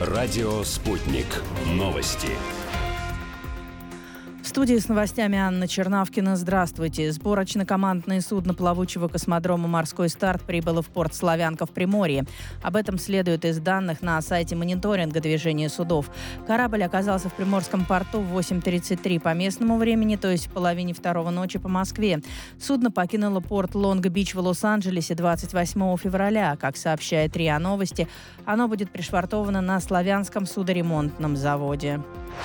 Радио «Спутник». Новости. В студии с новостями Анна Чернавкина. Здравствуйте. Сборочно-командное судно плавучего космодрома «Морской старт» прибыло в порт Славянка в Приморье. Об этом следует из данных на сайте мониторинга движения судов. Корабль оказался в Приморском порту в 8:33 по местному времени, то есть в половине второго ночи по Москве. Судно покинуло порт Лонг-Бич в Лос-Анджелесе 28 февраля. Как сообщает РИА Новости, оно будет пришвартовано на Славянском судоремонтном заводе.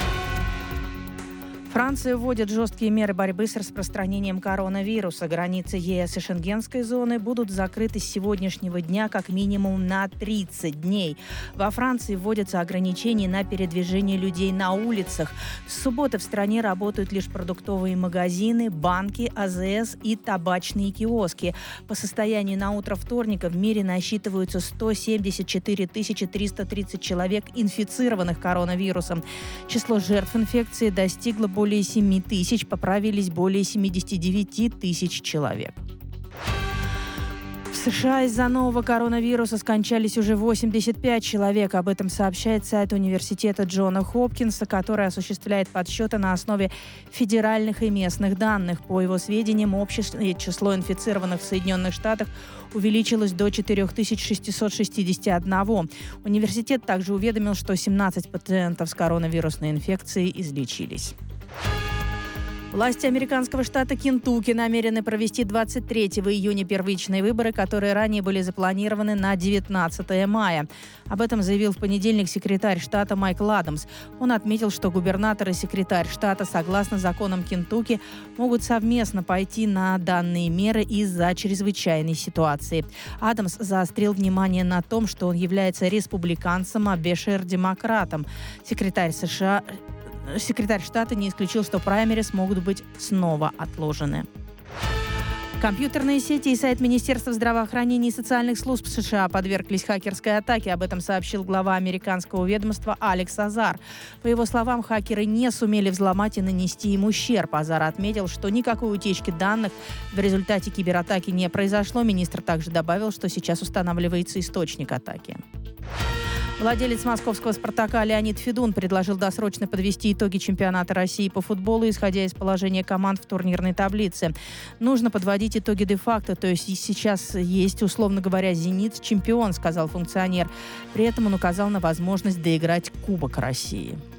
Франция вводит жесткие меры борьбы с распространением коронавируса. Границы ЕС и Шенгенской зоны будут закрыты с сегодняшнего дня как минимум на 30 дней. Во Франции вводятся ограничения на передвижение людей на улицах. С субботы в стране работают лишь продуктовые магазины, банки, АЗС и табачные киоски. По состоянию на утро вторника в мире насчитываются 174 330 человек, инфицированных коронавирусом. Число жертв инфекции достигло более 7 тысяч, поправились более 79 тысяч человек. В США из-за нового коронавируса скончались уже 85 человек. Об этом сообщает сайт университета Джона Хопкинса, который осуществляет подсчеты на основе федеральных и местных данных. По его сведениям, общее число инфицированных в Соединенных Штатах увеличилось до 4661. Университет также уведомил, что 17 пациентов с коронавирусной инфекцией излечились. Власти американского штата Кентукки намерены провести 23 июня первичные выборы, которые ранее были запланированы на 19 мая. Об этом заявил в понедельник секретарь штата Майкл Адамс. Он отметил, что губернатор и секретарь штата, согласно законам Кентукки, могут совместно пойти на данные меры из-за чрезвычайной ситуации. Адамс заострил внимание на том, что он является республиканцем, а Бешер – демократом. Секретарь штата не исключил, что праймерис могут быть снова отложены. Компьютерные сети и сайт Министерства здравоохранения и социальных служб США подверглись хакерской атаке. Об этом сообщил глава американского ведомства Алекс Азар. По его словам, хакеры не сумели взломать и нанести им ущерб. Азар отметил, что никакой утечки данных в результате кибератаки не произошло. Министр также добавил, что сейчас устанавливается источник атаки. Владелец московского «Спартака» Леонид Федун предложил досрочно подвести итоги чемпионата России по футболу, исходя из положения команд в турнирной таблице. Нужно подводить итоги де-факто, то есть сейчас есть, условно говоря, «Зенит» чемпион, сказал функционер. При этом он указал на возможность доиграть Кубок России.